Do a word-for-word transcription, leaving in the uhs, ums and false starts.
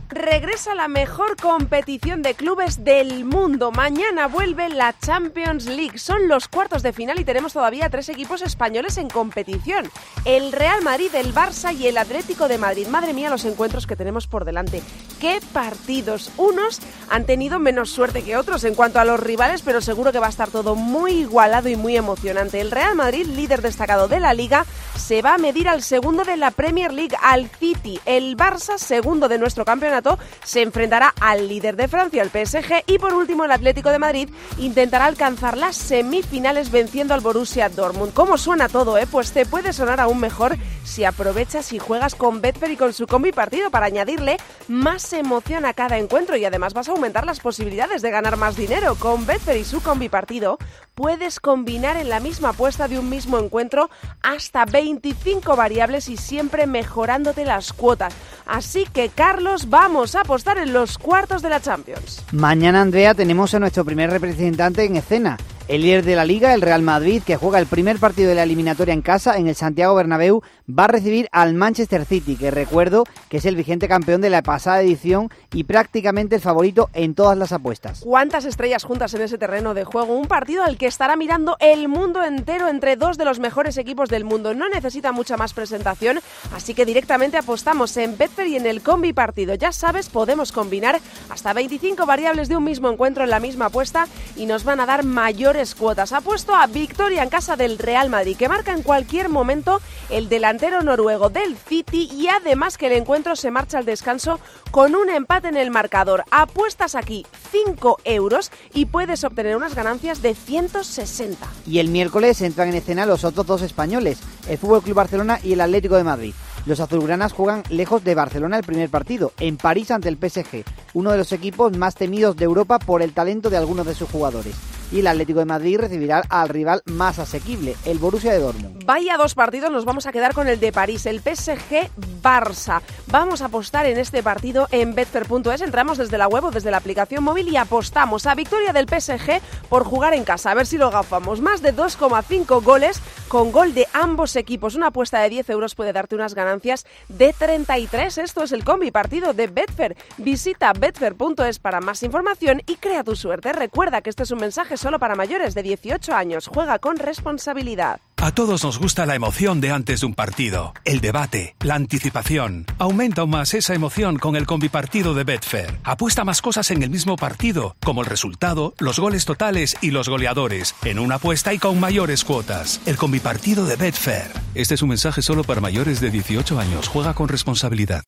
Regresa la mejor competición de clubes del mundo. Mañana vuelve la Champions League. Son los cuartos de final y tenemos todavía tres equipos españoles en competición. El Real Madrid, el Barça y el Atlético de Madrid. Madre mía, los encuentros que tenemos por delante. ¡Qué partidos! Unos han tenido menos suerte que otros en cuanto a los rivales, pero seguro que va a estar todo muy igualado y muy emocionante. El Real Madrid, líder destacado de la Liga, se va a medir al segundo de la Premier League, al City. El Barça, segundo de nuestro campeonato, se enfrentará al líder de Francia, el P S G, y por último el Atlético de Madrid intentará alcanzar las semifinales venciendo al Borussia Dortmund. ¿Cómo suena todo, eh? Pues te puede sonar aún mejor si aprovechas y juegas con Betfair y con su combi partido para añadirle más emoción a cada encuentro, y además vas a aumentar las posibilidades de ganar más dinero. Con Betfair y su combi partido puedes combinar en la misma apuesta de un mismo encuentro hasta veinticinco variables y siempre mejorándote las cuotas. Así que, Carlos, vamos a apostar en los cuartos de la Champions. Mañana, Andrea, tenemos a nuestro primer representante en escena. El líder de la Liga, el Real Madrid, que juega el primer partido de la eliminatoria en casa en el Santiago Bernabéu, va a recibir al Manchester City, que recuerdo que es el vigente campeón de la pasada edición y prácticamente el favorito en todas las apuestas. ¿Cuántas estrellas juntas en ese terreno de juego? Un partido al que estará mirando el mundo entero entre dos de los mejores equipos del mundo. No necesita mucha más presentación, así que directamente apostamos en Betfair y en el combi partido. Ya sabes, podemos combinar hasta veinticinco variables de un mismo encuentro en la misma apuesta y nos van a dar mayores cuotas. Apuesto a victoria en casa del Real Madrid, que marca en cualquier momento el delantero noruego del City, y además que el encuentro se marcha al descanso con un empate en el marcador. Apuestas aquí cinco euros y puedes obtener unas ganancias de ciento sesenta. Y el miércoles entran en escena los otros dos españoles, el F C Barcelona y el Atlético de Madrid. Los azulgranas juegan lejos de Barcelona el primer partido, en París ante el P S G, uno de los equipos más temidos de Europa por el talento de algunos de sus jugadores. Y el Atlético de Madrid recibirá al rival más asequible, el Borussia de Dortmund. Vaya dos partidos, nos vamos a quedar con el de París, el P S G-Barça. Vamos a apostar en este partido en betfair punto es. Entramos desde la web o desde la aplicación móvil y apostamos a victoria del P S G por jugar en casa. A ver si lo gafamos. Más de dos coma cinco goles con gol de ambos equipos. Una apuesta de diez euros puede darte unas ganancias de treinta y tres. Esto es el combi partido de Betfair. Visita betfair punto es para más información y crea tu suerte. Recuerda que este es un mensaje solo para mayores de dieciocho años. Juega con responsabilidad. A todos nos gusta la emoción de antes de un partido, el debate, la anticipación. Aumenta aún más esa emoción con el combipartido de Betfair. Apuesta más cosas en el mismo partido, como el resultado, los goles totales y los goleadores, en una apuesta y con mayores cuotas. El combipartido de Betfair. Este es un mensaje solo para mayores de dieciocho años. Juega con responsabilidad.